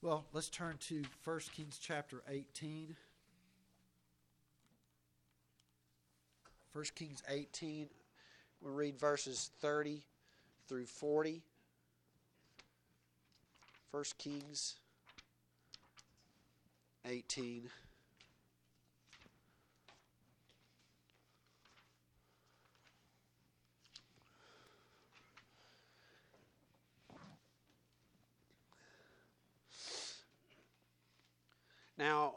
Well, let's turn to 1 Kings chapter 18. 1 Kings 18, we'll read verses 30 through 40. 1 Kings 18. Now,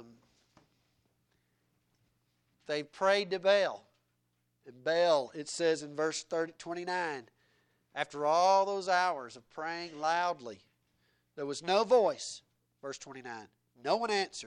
they prayed to Baal. And Baal, it says in verse 29, after all those hours of praying loudly, there was no voice. Verse 29, no one answered.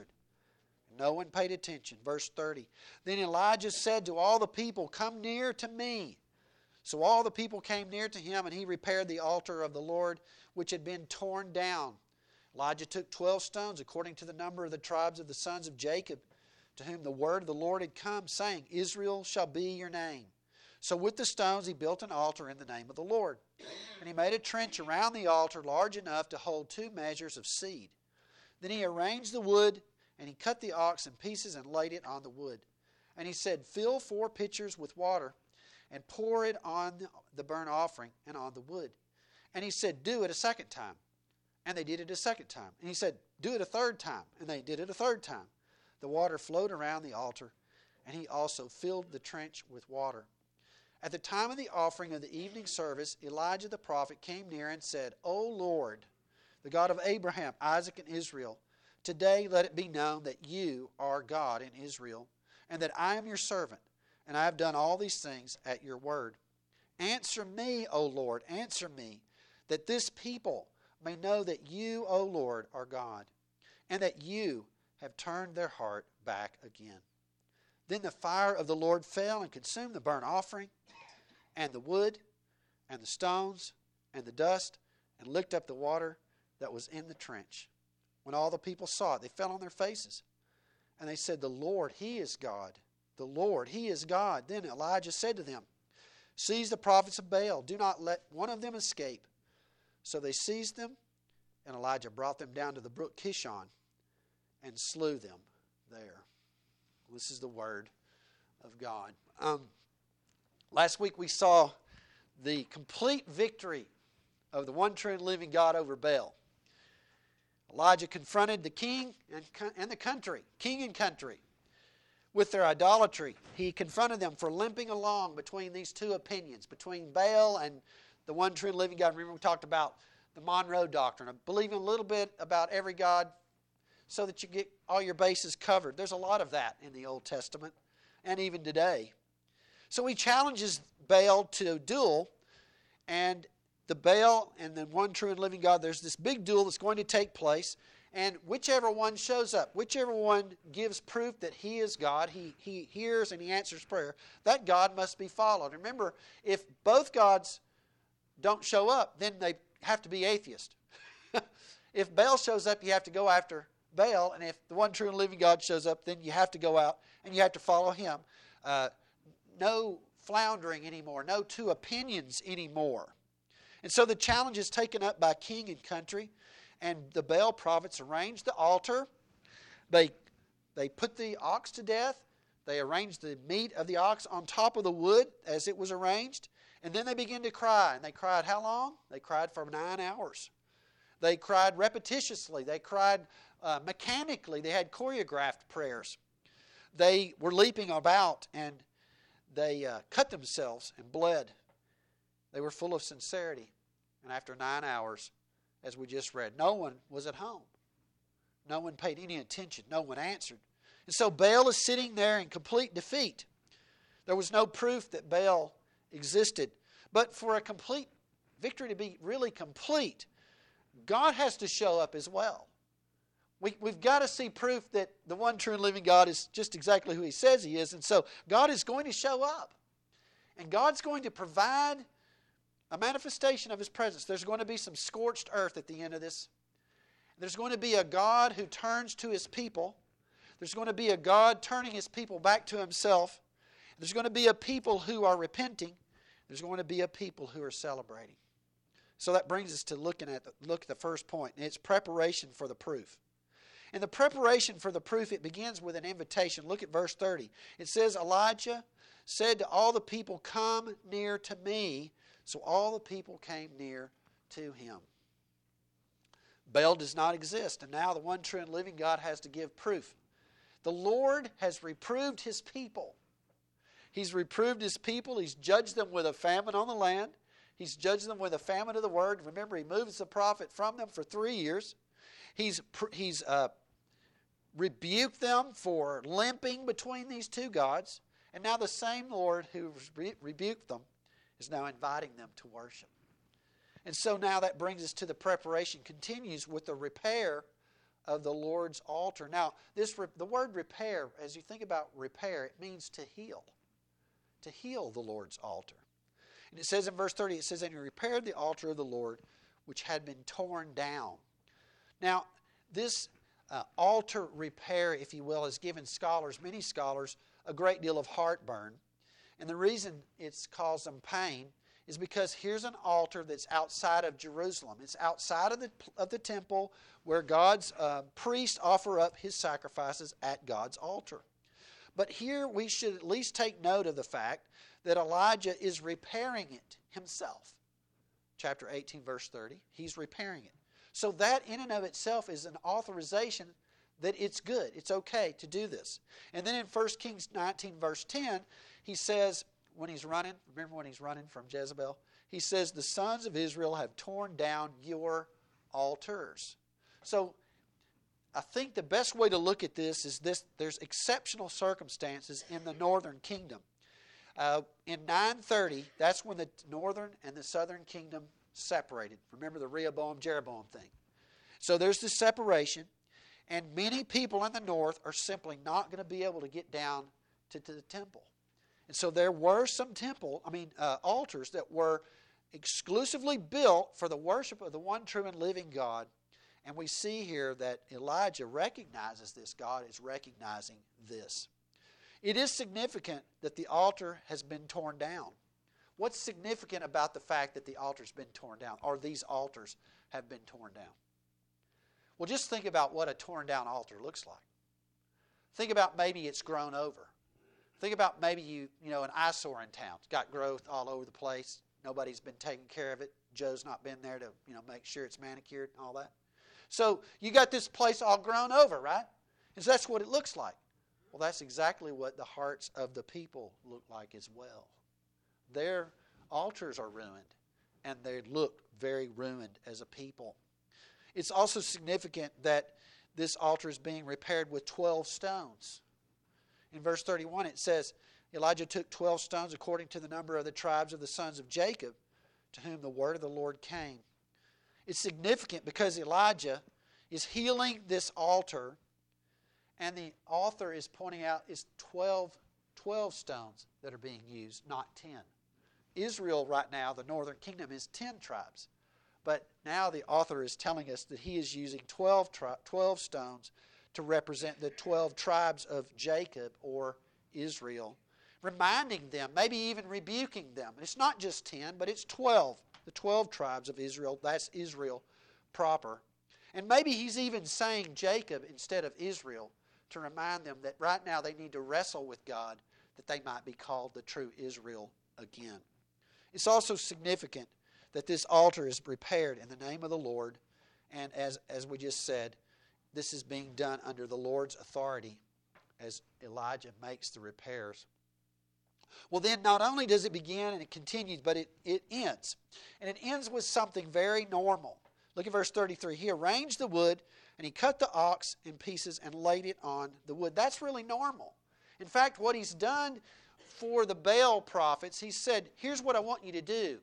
No one paid attention. Verse 30, then Elijah said to all the people, come near to me. So all the people came near to him, and he repaired the altar of the Lord, which had been torn down. Elijah took 12 stones, according to the number of the tribes of the sons of Jacob, to whom the word of the Lord had come, saying, Israel shall be your name. So with the stones he built an altar in the name of the Lord. And he made a trench around the altar large enough to hold 2 measures of seed. Then he arranged the wood, and he cut the ox in pieces and laid it on the wood. And he said, fill 4 pitchers with water, and pour it on the burnt offering and on the wood. And he said, do it a second time. And they did it a second time. And he said, do it a third time. And they did it a third time. The water flowed around the altar, and he also filled the trench with water. At the time of the offering of the evening service, Elijah the prophet came near and said, O Lord, the God of Abraham, Isaac, and Israel, today let it be known that you are God in Israel, and that I am your servant, and I have done all these things at your word. Answer me, O Lord, answer me, that this people may know that you, O Lord, are God, and that you have turned their heart back again. Then the fire of the Lord fell and consumed the burnt offering, and the wood, and the stones, and the dust, and licked up the water that was in the trench. When all the people saw it, they fell on their faces. And they said, the Lord, He is God. The Lord, He is God. Then Elijah said to them, seize the prophets of Baal. Do not let one of them escape. So they seized them, and Elijah brought them down to the brook Kishon and slew them there. This is the word of God. Last week we saw the complete victory of the one true and living God over Baal. Elijah confronted the king and the country, king and country, with their idolatry. He confronted them for limping along between these two opinions, between Baal and the one true and living God. Remember we talked about the Monroe Doctrine of believing a little bit about every God so that you get all your bases covered. There's a lot of that in the Old Testament and even today. So he challenges Baal to a duel, and the Baal and the one true and living God, there's this big duel that's going to take place, and whichever one shows up, whichever one gives proof that he is God, he hears and he answers prayer, that God must be followed. Remember, if both gods don't show up, then they have to be atheist. If Baal shows up, you have to go after Baal, and if the one true and living God shows up, then you have to go out and you have to follow him. No floundering anymore, no two opinions anymore. And so the challenge is taken up by king and country, and the Baal prophets arranged the altar. They put the ox to death. They arranged the meat of the ox on top of the wood as it was arranged. And then they began to cry. And they cried how long? They cried for 9 hours. They cried repetitiously. They cried mechanically. They had choreographed prayers. They were leaping about, and they cut themselves and bled. They were full of sincerity. And after 9 hours, as we just read, no one was at home. No one paid any attention. No one answered. And so Baal is sitting there in complete defeat. There was no proof that Baal existed. But for a complete victory to be really complete, God has to show up as well. We've got to see proof that the one true and living God is just exactly who He says He is. And so God is going to show up. And God's going to provide a manifestation of His presence. There's going to be some scorched earth at the end of this. There's going to be a God who turns to His people. There's going to be a God turning His people back to Himself. There's going to be a people who are repenting. There's going to be a people who are celebrating. So that brings us to look at the first point, and it's preparation for the proof. And the preparation for the proof, it begins with an invitation. Look at verse 30. It says, Elijah said to all the people, "Come near to me." So all the people came near to him. Baal does not exist, and now the one true and living God has to give proof. The Lord has reproved his people. He's reproved his people. He's judged them with a famine on the land. He's judged them with a famine of the word. Remember, he moves the prophet from them for 3 years. He's rebuked them for limping between these two gods. And now the same Lord who rebuked them is now inviting them to worship. And so now that brings us to the preparation, continues with the repair of the Lord's altar. Now, the word repair, as you think about repair, it means to heal the Lord's altar. And it says in verse 30, it says, "And he repaired the altar of the Lord, which had been torn down." Now, this altar repair, if you will, has given many scholars, a great deal of heartburn. And the reason it's caused them pain is because here's an altar that's outside of Jerusalem. It's outside of the temple where God's priests offer up his sacrifices at God's altar. But here we should at least take note of the fact that Elijah is repairing it himself. Chapter 18, verse 30, he's repairing it. So that in and of itself is an authorization that it's good, it's okay to do this. And then in 1 Kings 19, verse 10, he says, when he's running from Jezebel, he says, "The sons of Israel have torn down your altars." So I think the best way to look at this is this: there's exceptional circumstances in the northern kingdom. In 930, that's when the northern and the southern kingdom separated. Remember the Rehoboam-Jeroboam thing. So there's this separation, and many people in the north are simply not going to be able to get down to the temple. And so there were some altars that were exclusively built for the worship of the one true and living God. And we see here that Elijah recognizes this. God is recognizing this. It is significant that the altar has been torn down. What's significant about the fact that the altar's been torn down, or these altars have been torn down? Well, just think about what a torn down altar looks like. Think about maybe it's grown over. Think about maybe an eyesore in town. It's got growth all over the place. Nobody's been taking care of it. Joe's not been there to make sure it's manicured and all that. So you got this place all grown over, right? And so that's what it looks like. Well, that's exactly what the hearts of the people look like as well. Their altars are ruined, and they look very ruined as a people. It's also significant that this altar is being repaired with 12 stones. In verse 31 it says, Elijah took 12 stones according to the number of the tribes of the sons of Jacob, to whom the word of the Lord came. It's significant because Elijah is healing this altar, and the author is pointing out it's 12 stones that are being used, not 10. Israel right now, the northern kingdom, is 10 tribes. But now the author is telling us that he is using 12 stones to represent the 12 tribes of Jacob or Israel, reminding them, maybe even rebuking them. And it's not just 10, but it's 12. The 12 tribes of Israel, that's Israel proper. And maybe he's even saying Jacob instead of Israel to remind them that right now they need to wrestle with God, that they might be called the true Israel again. It's also significant that this altar is repaired in the name of the Lord. And as we just said, this is being done under the Lord's authority as Elijah makes the repairs. Well, then not only does it begin and it continues, but it ends. And it ends with something very normal. Look at verse 33. He arranged the wood and he cut the ox in pieces and laid it on the wood. That's really normal. In fact, what he's done for the Baal prophets, he said, here's what I want you to do.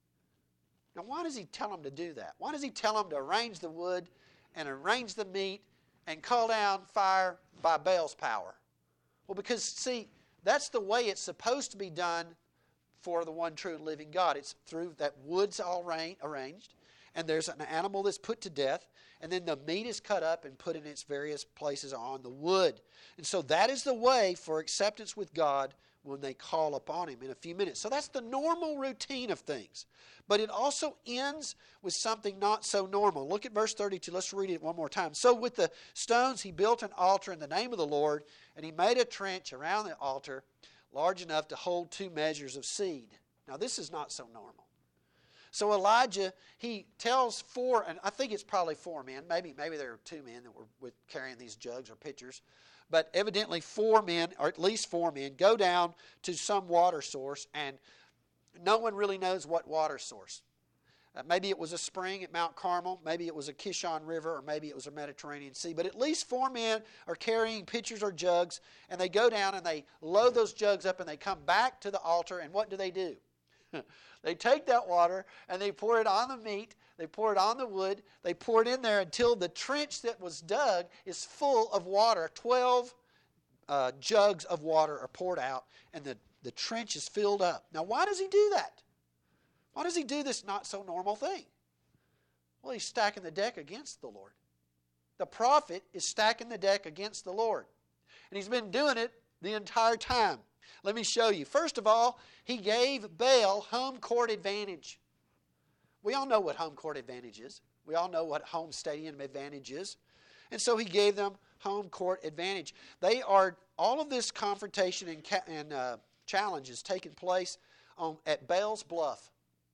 Now, why does he tell them to do that? Why does he tell them to arrange the wood and arrange the meat and call down fire by Baal's power? Well, because, see, that's the way it's supposed to be done for the one true and living God. It's through that wood's all arranged, and there's an animal that's put to death, and then the meat is cut up and put in its various places on the wood. And so that is the way for acceptance with God when they call upon him in a few minutes. So that's the normal routine of things. But it also ends with something not so normal. Look at verse 32. Let's read it one more time. So with the stones he built an altar in the name of the Lord, and he made a trench around the altar large enough to hold 2 measures of seed. Now this is not so normal. So Elijah, he tells 4, and I think it's probably 4 men. Maybe there were 2 men that were carrying these jugs or pitchers. But evidently 4 men, or at least 4 men, go down to some water source, and no one really knows what water source. Maybe it was a spring at Mount Carmel, maybe it was a Kishon River, or maybe it was a Mediterranean Sea. But at least 4 men are carrying pitchers or jugs, and they go down and they load those jugs up, and they come back to the altar, and what do? They take that water and they pour it on the meat, they pour it on the wood, they pour it in there until the trench that was dug is full of water. 12 jugs of water are poured out, and the trench is filled up. Now, why does he do that? Why does he do this not so normal thing? Well, he's stacking the deck against the Lord. The prophet is stacking the deck against the Lord. And he's been doing it the entire time. Let me show you. First of all, he gave Baal home court advantage. We all know what home court advantage is. We all know what home stadium advantage is. And so he gave them home court advantage. All of this confrontation and challenge is taking place at Baal's Bluff.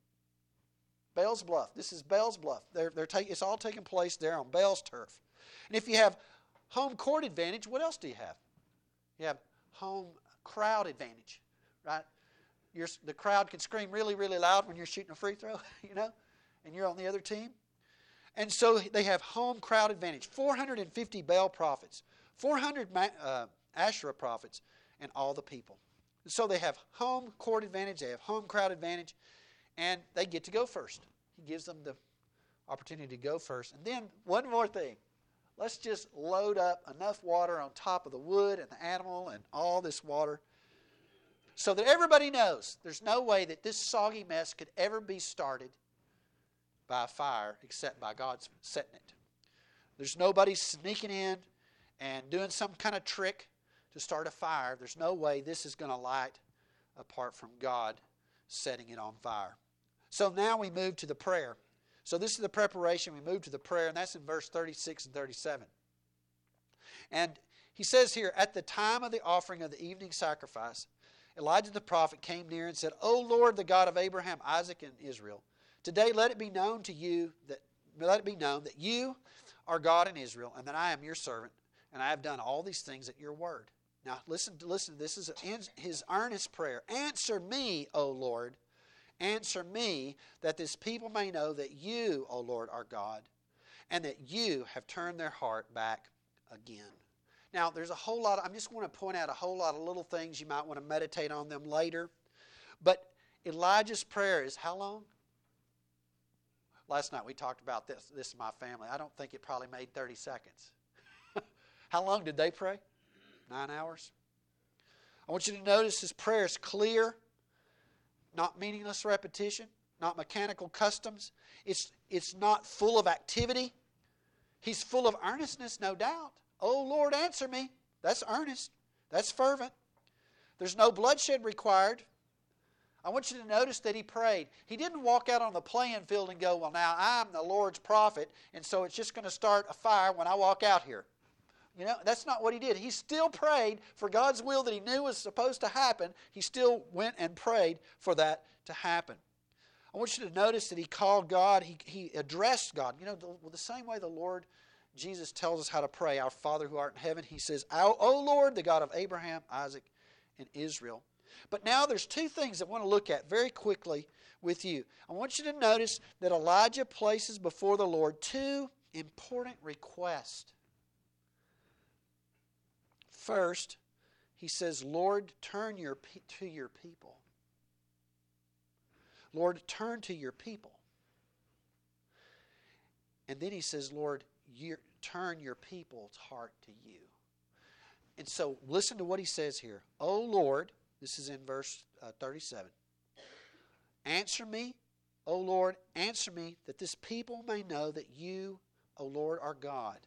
Baal's Bluff. This is Baal's Bluff. It's all taking place there on Baal's turf. And if you have home court advantage, what else do you have? You have home crowd advantage, right? The crowd can scream really, really loud when you're shooting a free throw, and you're on the other team. And so they have home crowd advantage. 450 Baal prophets, 400 Asherah prophets, and all the people. And so they have home court advantage, they have home crowd advantage, and they get to go first. He gives them the opportunity to go first. And then one more thing. Let's just load up enough water on top of the wood and the animal and all this water so that everybody knows there's no way that this soggy mess could ever be started by a fire except by God's setting it. There's nobody sneaking in and doing some kind of trick to start a fire. There's no way this is going to light apart from God setting it on fire. So now we move to the prayer. So this is the preparation. We move to the prayer, and that's in verse 36 and 37. And he says here, at the time of the offering of the evening sacrifice, Elijah the prophet came near and said, O Lord, the God of Abraham, Isaac, and Israel, today let it be known to you that you are God in Israel, and that I am your servant, and I have done all these things at your word. Now listen, this is his earnest prayer. Answer me, O Lord. Answer me, that this people may know that you, O Lord, are God, and that you have turned their heart back again. Now, there's a whole lot, I'm just going to point out a whole lot of little things. You might want to meditate on them later. But Elijah's prayer is how long? Last night we talked about this. This is my family. I don't think it probably made 30 seconds. How long did they pray? 9 hours? I want you to notice his prayer is clear. Not meaningless repetition, not mechanical customs. It's not full of activity. He's full of earnestness, no doubt. Oh, Lord, answer me. That's earnest. That's fervent. There's no bloodshed required. I want you to notice that he prayed. He didn't walk out on the playing field and go, well, now I'm the Lord's prophet, and so it's just going to start a fire when I walk out here. That's not what he did. He still prayed for God's will that he knew was supposed to happen. He still went and prayed for that to happen. I want you to notice that he called God, he addressed God. The same way the Lord Jesus tells us how to pray, our Father who art in heaven, he says, O Lord, the God of Abraham, Isaac, and Israel. But now there's 2 things I want to look at very quickly with you. I want you to notice that Elijah places before the Lord 2 important requests. First, he says, Lord, turn to your people. Lord, turn to your people. And then he says, Lord, turn your people's heart to you. And so listen to what he says here. O Lord, this is in verse 37. Answer me, O Lord, answer me, that this people may know that you, O Lord, are God.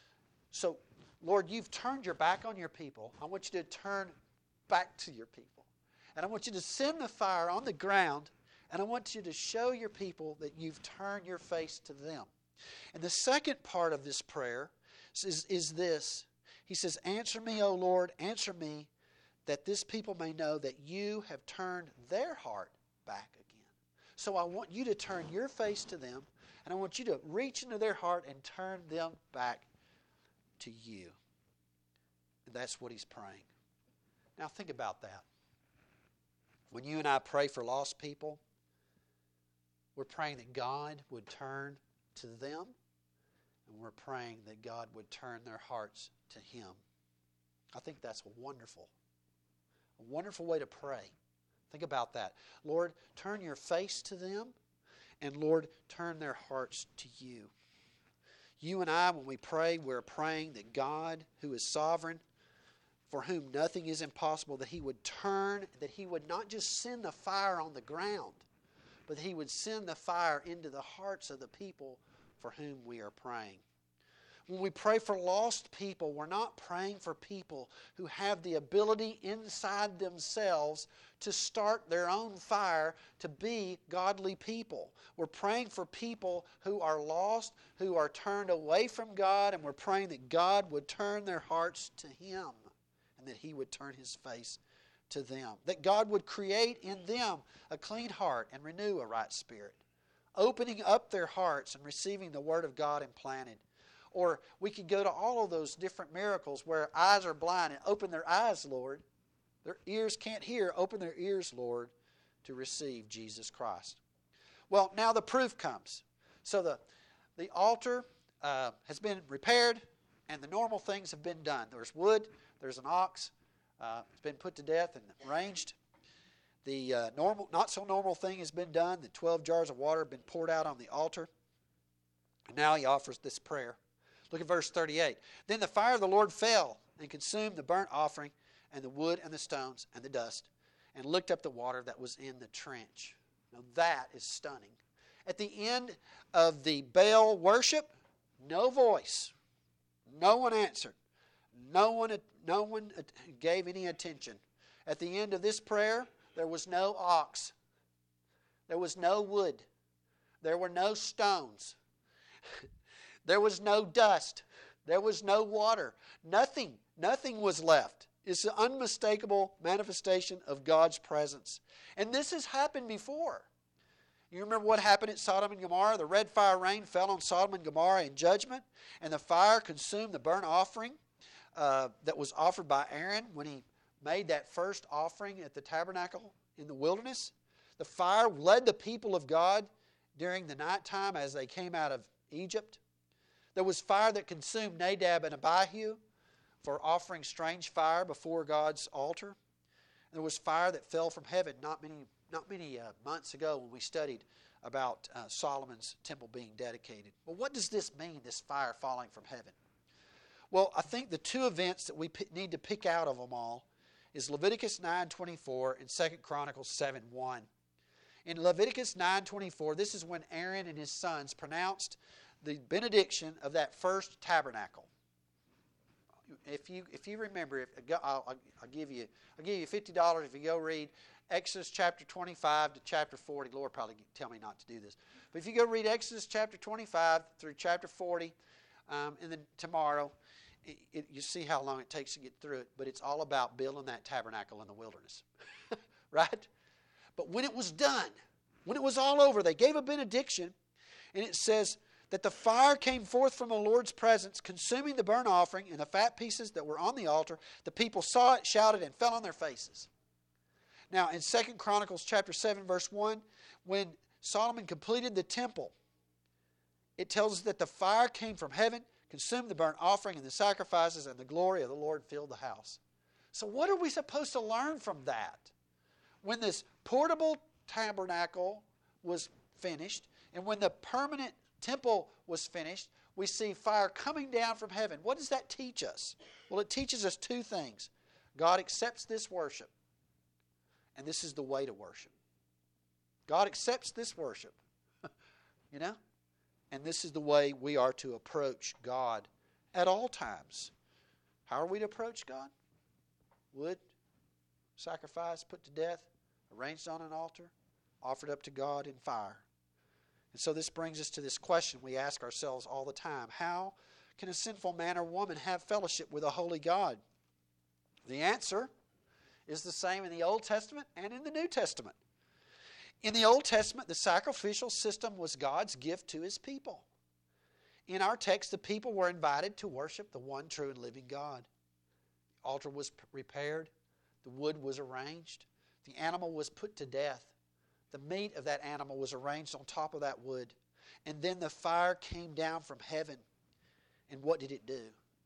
So, Lord, you've turned your back on your people. I want you to turn back to your people. And I want you to send the fire on the ground, and I want you to show your people that you've turned your face to them. And the second part of this prayer is this. He says, answer me, O Lord, answer me, that this people may know that you have turned their heart back again. So I want you to turn your face to them, and I want you to reach into their heart and turn them back to you. And that's what he's praying. Now think about that. When you and I pray for lost people, we're praying that God would turn to them, and we're praying that God would turn their hearts to Him. I think that's a wonderful way to pray. Think about that. Lord, turn your face to them, and Lord, turn their hearts to you. You and I, when we pray, we're praying that God, who is sovereign, for whom nothing is impossible, that He would turn, that He would not just send the fire on the ground, but that He would send the fire into the hearts of the people for whom we are praying. When we pray for lost people, we're not praying for people who have the ability inside themselves to start their own fire to be godly people. We're praying for people who are lost, who are turned away from God, and we're praying that God would turn their hearts to Him and that He would turn His face to them. That God would create in them a clean heart and renew a right spirit, opening up their hearts and receiving the Word of God implanted. Or we could go to all of those different miracles where eyes are blind and open their eyes, Lord. Their ears can't hear. Open their ears, Lord, to receive Jesus Christ. Well, now the proof comes. So the altar has been repaired and the normal things have been done. There's wood. There's an ox. It's been put to death and ranged. The not so normal thing has been done. The 12 jars of water have been poured out on the altar. And now he offers this prayer. Look at verse 38. Then the fire of the Lord fell and consumed the burnt offering and the wood and the stones and the dust and licked up the water that was in the trench. Now that is stunning. At the end of the Baal worship, no voice. No one answered. No one gave any attention. At the end of this prayer, there was no ox. There was no wood. There were no stones. There was no dust. There was no water. Nothing was left. It's an unmistakable manifestation of God's presence. And this has happened before. You remember what happened at Sodom and Gomorrah? The red fire rain fell on Sodom and Gomorrah in judgment, and the fire consumed the burnt offering that was offered by Aaron when he made that first offering at the tabernacle in the wilderness. The fire led the people of God during the nighttime as they came out of Egypt. There was fire that consumed Nadab and Abihu for offering strange fire before God's altar. There was fire that fell from heaven not many months ago when we studied about Solomon's temple being dedicated. Well, what does this mean, this fire falling from heaven? Well, I think the two events that we need to pick out of them all is Leviticus 9:24 and 2 Chronicles 7:1. In Leviticus 9:24, this is when Aaron and his sons pronounced the benediction of that first tabernacle. If you remember, I'll give you $50 if you go read Exodus chapter 25 to chapter 40. Lord probably tell me not to do this, but if you go read Exodus chapter 25 through chapter 40, and then tomorrow, you see how long it takes to get through it. But it's all about building that tabernacle in the wilderness, right? But when it was done, when it was all over, they gave a benediction, and it says that the fire came forth from the Lord's presence, consuming the burnt offering and the fat pieces that were on the altar. The people saw it, shouted, and fell on their faces. Now, in 2 Chronicles chapter 7, verse 1, when Solomon completed the temple, it tells us that the fire came from heaven, consumed the burnt offering and the sacrifices, and the glory of the Lord filled the house. So what are we supposed to learn from that? When this portable tabernacle was finished, and when the permanent temple was finished, we see fire coming down from heaven. What does that teach us? Well, it teaches us two things. God accepts this worship, and this is the way to worship. God accepts this worship, and this is the way we are to approach God at all times. How are we to approach God? Wood, sacrificed, put to death, arranged on an altar, offered up to God in fire. And so this brings us to this question we ask ourselves all the time. How can a sinful man or woman have fellowship with a holy God? The answer is the same in the Old Testament and in the New Testament. In the Old Testament, the sacrificial system was God's gift to His people. In our text, the people were invited to worship the one true and living God. The altar was repaired. The wood was arranged. The animal was put to death. The meat of that animal was arranged on top of that wood. And then the fire came down from heaven. And what did it do?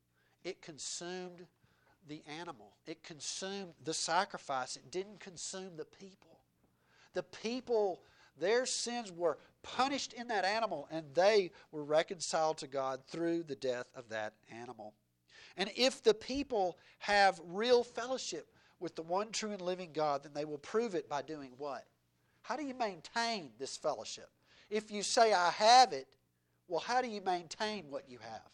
It consumed the animal. It consumed the sacrifice. It didn't consume the people. The people, their sins were punished in that animal, and they were reconciled to God through the death of that animal. And if the people have real fellowship with the one true and living God, then they will prove it by doing what? How do you maintain this fellowship? If you say, I have it, well, how do you maintain what you have?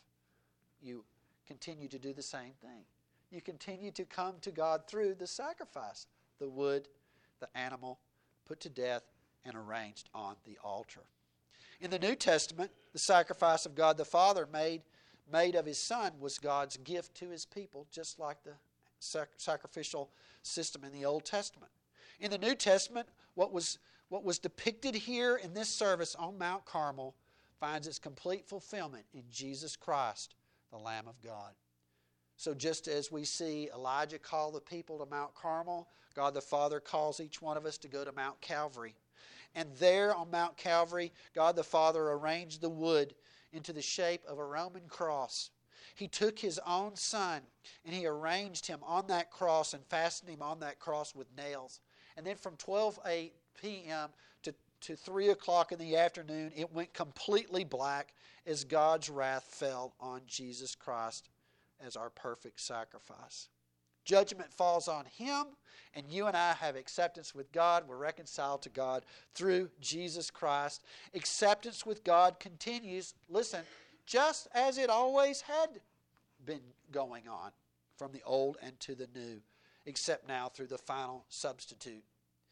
You continue to do the same thing. You continue to come to God through the sacrifice, the wood, the animal, put to death and arranged on the altar. In the New Testament, the sacrifice of God the Father made of His Son was God's gift to His people, just like the sacrificial system in the Old Testament. In the New Testament, what was depicted here in this service on Mount Carmel finds its complete fulfillment in Jesus Christ, the Lamb of God. So just as we see Elijah call the people to Mount Carmel, God the Father calls each one of us to go to Mount Calvary. And there on Mount Calvary, God the Father arranged the wood into the shape of a Roman cross. He took His own Son and He arranged Him on that cross and fastened Him on that cross with nails. And then from 12 p.m. to 3 o'clock in the afternoon, it went completely black as God's wrath fell on Jesus Christ as our perfect sacrifice. Judgment falls on Him, and you and I have acceptance with God. We're reconciled to God through Jesus Christ. Acceptance with God continues, listen, just as it always had been going on from the old and to the new, except now through the final substitute.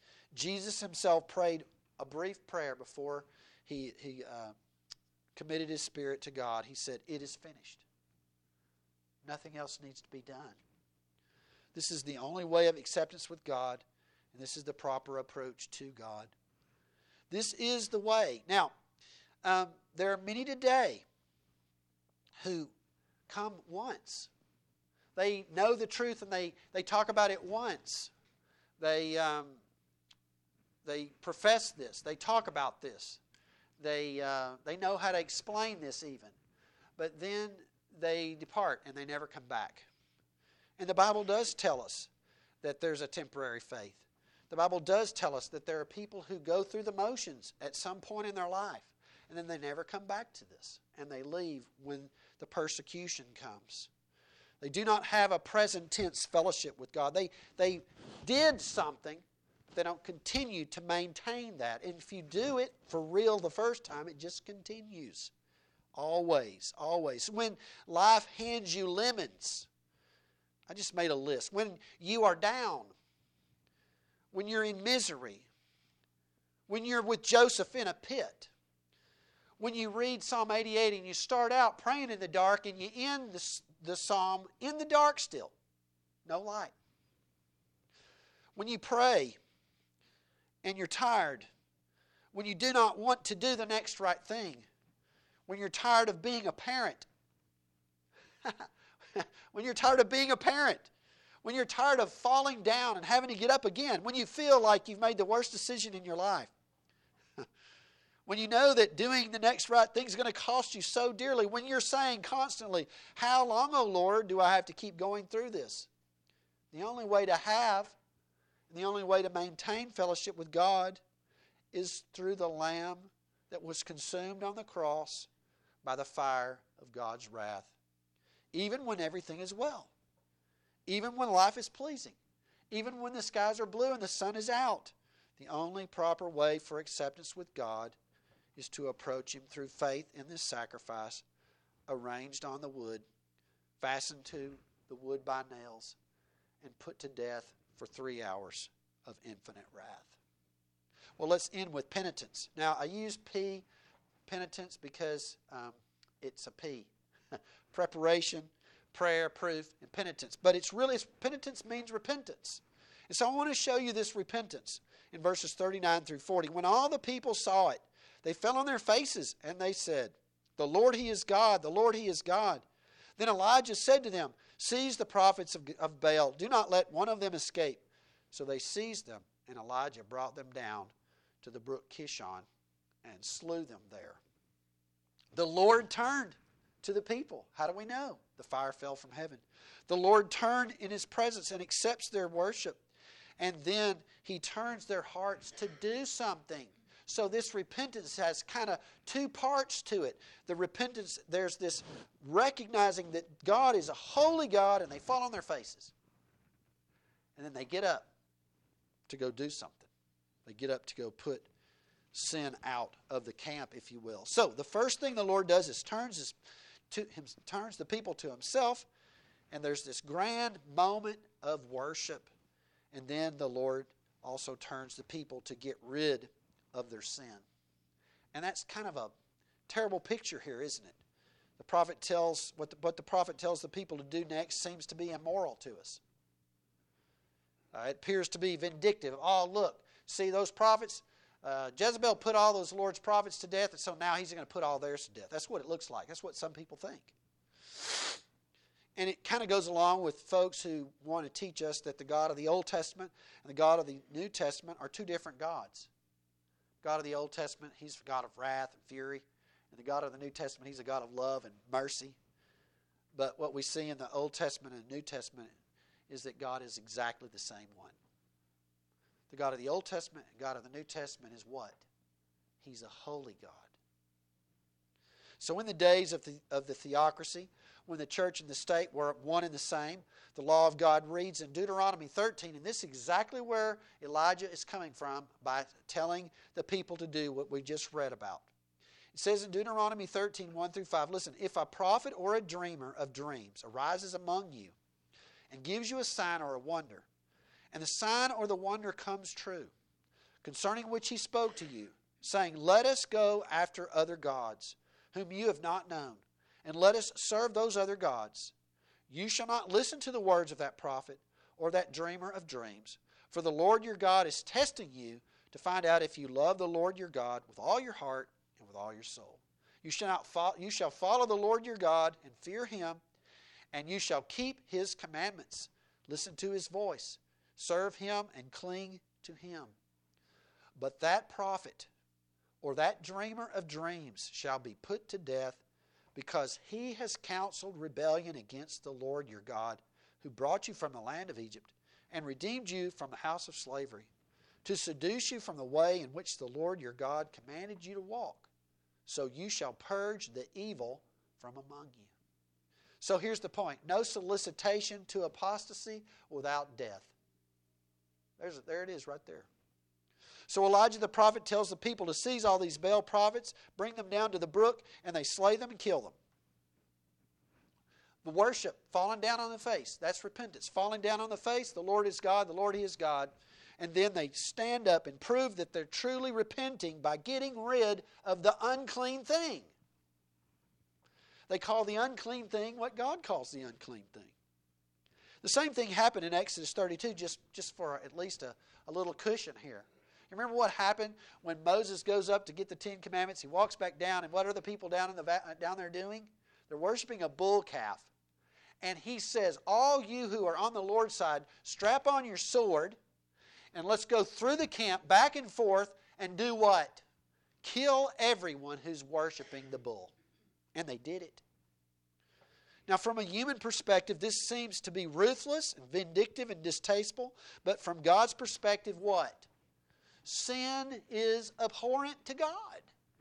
Jesus Himself prayed a brief prayer before He committed His spirit to God. He said, "It is finished." Nothing else needs to be done. This is the only way of acceptance with God, and this is the proper approach to God. This is the way. Now, there are many today who come once. They know the truth and they talk about it once. They profess this. They talk about this. They know how to explain this even. But then they depart and they never come back. And the Bible does tell us that there's a temporary faith. The Bible does tell us that there are people who go through the motions at some point in their life, and then they never come back to this, and they leave when the persecution comes. They do not have a present tense fellowship with God. They did something, but they don't continue to maintain that. And if you do it for real the first time, it just continues. Always, always. When life hands you lemons, I just made a list. When you are down, when you're in misery, when you're with Joseph in a pit, when you read Psalm 88 and you start out praying in the dark and you end the psalm in the dark still, no light. When you pray and you're tired, when you do not want to do the next right thing, when you're tired of being a parent, when you're tired of being a parent, when you're tired of falling down and having to get up again, when you feel like you've made the worst decision in your life, when you know that doing the next right thing is going to cost you so dearly, when you're saying constantly, how long, O Lord, do I have to keep going through this? The only way to have, and the only way to maintain fellowship with God is through the Lamb that was consumed on the cross by the fire of God's wrath. Even when everything is well. Even when life is pleasing. Even when the skies are blue and the sun is out. The only proper way for acceptance with God is to approach Him through faith in this sacrifice, arranged on the wood, fastened to the wood by nails, and put to death for 3 hours of infinite wrath. Well, let's end with penitence. Now, I use P, penitence, because it's a P. Preparation, prayer, proof, and penitence. But penitence means repentance. And so I want to show you this repentance in verses 39 through 40. When all the people saw it, they fell on their faces and they said, "The Lord, He is God. The Lord, He is God." Then Elijah said to them, "Seize the prophets of Baal. Do not let one of them escape." So they seized them, and Elijah brought them down to the brook Kishon and slew them there. The Lord turned to the people. How do we know? The fire fell from heaven. The Lord turned in His presence and accepts their worship. And then He turns their hearts to do something. So this repentance has kind of two parts to it. The repentance, there's this recognizing that God is a holy God, and they fall on their faces. And then they get up to go do something. They get up to go put sin out of the camp, if you will. So the first thing the Lord does is turns the people to Himself, and there's this grand moment of worship. And then the Lord also turns the people to get rid of their sin. And that's kind of a terrible picture here, isn't it? The prophet tells what the prophet tells the people to do next seems to be immoral to us. It appears to be vindictive. Oh, look, see those prophets? Jezebel put all those Lord's prophets to death, and so now He's going to put all theirs to death. That's what it looks like. That's what some people think. And it kind of goes along with folks who want to teach us that the God of the Old Testament and the God of the New Testament are two different gods. God of the Old Testament, He's a God of wrath and fury. And the God of the New Testament, He's a God of love and mercy. But what we see in the Old Testament and New Testament is that God is exactly the same one. The God of the Old Testament and God of the New Testament is what? He's a holy God. So in the days of the theocracy, when the church and the state were one and the same, the law of God reads in Deuteronomy 13, and this is exactly where Elijah is coming from by telling the people to do what we just read about. It says in Deuteronomy 13, 1 through 5, listen, "If a prophet or a dreamer of dreams arises among you and gives you a sign or a wonder, and the sign or the wonder comes true, concerning which he spoke to you, saying, 'Let us go after other gods, whom you have not known, and let us serve those other gods,' you shall not listen to the words of that prophet or that dreamer of dreams. For the Lord your God is testing you to find out if you love the Lord your God with all your heart and with all your soul. You shall follow the Lord your God and fear Him, and you shall keep His commandments. Listen to His voice. Serve Him and cling to Him. But that prophet or that dreamer of dreams shall be put to death, because he has counseled rebellion against the Lord your God, who brought you from the land of Egypt and redeemed you from the house of slavery, to seduce you from the way in which the Lord your God commanded you to walk. So you shall purge the evil from among you." So here's the point. No solicitation to apostasy without death. There it is right there. So Elijah the prophet tells the people to seize all these Baal prophets, bring them down to the brook, and they slay them and kill them. The worship, falling down on the face, that's repentance. Falling down on the face, the Lord is God, the Lord He is God. And then they stand up and prove that they're truly repenting by getting rid of the unclean thing. They call the unclean thing what God calls the unclean thing. The same thing happened in Exodus 32, just for at least a little cushion here. You remember what happened when Moses goes up to get the Ten Commandments? He walks back down, and what are the people down there doing? They're worshiping a bull calf. And he says, "All you who are on the Lord's side, strap on your sword, and let's go through the camp, back and forth, and do what? Kill everyone who's worshiping the bull." And they did it. Now, from a human perspective, this seems to be ruthless and vindictive and distasteful. But from God's perspective, what? Sin is abhorrent to God.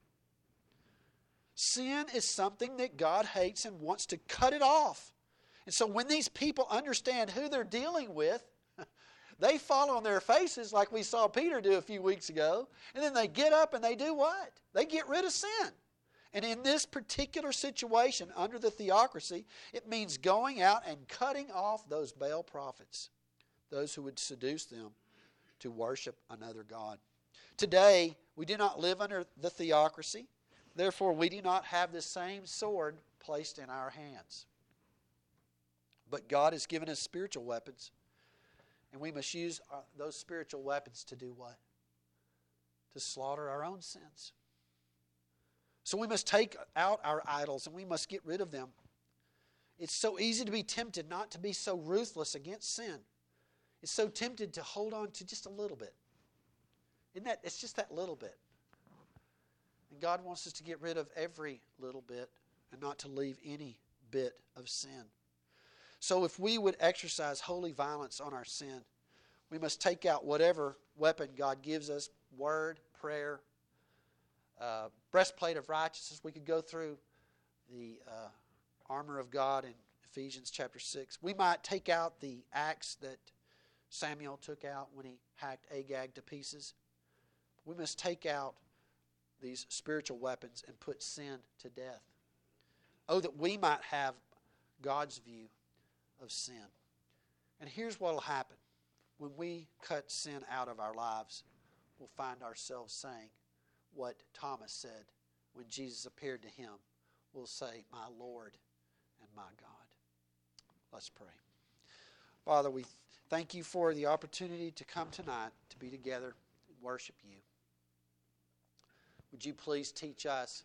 Sin is something that God hates and wants to cut it off. And so when these people understand who they're dealing with, they fall on their faces like we saw Peter do a few weeks ago. And then they get up and they do what? They get rid of sin. And in this particular situation, under the theocracy, it means going out and cutting off those Baal prophets. those who would seduce them to worship another god. Today, we do not live under the theocracy. Therefore, we do not have the same sword placed in our hands. But God has given us spiritual weapons, and we must use those spiritual weapons to do what? To slaughter our own sins. So we must take out our idols, and we must get rid of them. It's so easy to be tempted not to be so ruthless against sin. It's so tempted to hold on to just a little bit. It's just that little bit. And God wants us to get rid of every little bit and not to leave any bit of sin. So if we would exercise holy violence on our sin, we must take out whatever weapon God gives us, word, prayer, breastplate of righteousness. We could go through the armor of God in Ephesians chapter 6. We might take out the axe that Samuel took out when he hacked Agag to pieces. We must take out these spiritual weapons and put sin to death. Oh, that we might have God's view of sin. And here's what will happen. When we cut sin out of our lives, we'll find ourselves saying what Thomas said when Jesus appeared to him. We'll say, my Lord and my God. Let's pray. Father, we thank you for the opportunity to come tonight to be together and worship you. Would you please teach us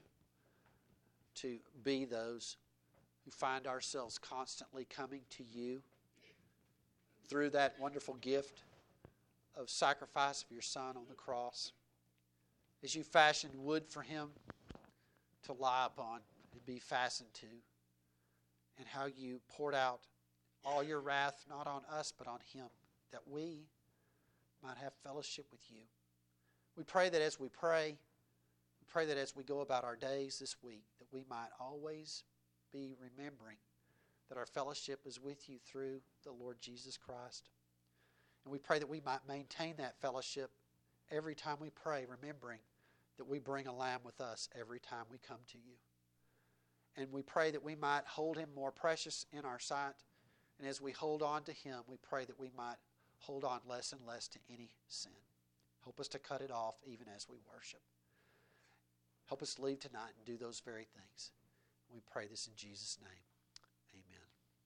to be those who find ourselves constantly coming to you through that wonderful gift of sacrifice of your Son on the cross. As you fashioned wood for him to lie upon and be fastened to, and how you poured out all your wrath not on us but on him, that we might have fellowship with you. We pray that as we pray that as we go about our days this week, that we might always be remembering that our fellowship is with you through the Lord Jesus Christ. And we pray that we might maintain that fellowship every time we pray, remembering that we bring a lamb with us every time we come to you. And we pray that we might hold him more precious in our sight. And as we hold on to him, we pray that we might hold on less and less to any sin. Help us to cut it off even as we worship. Help us leave tonight and do those very things. We pray this in Jesus' name.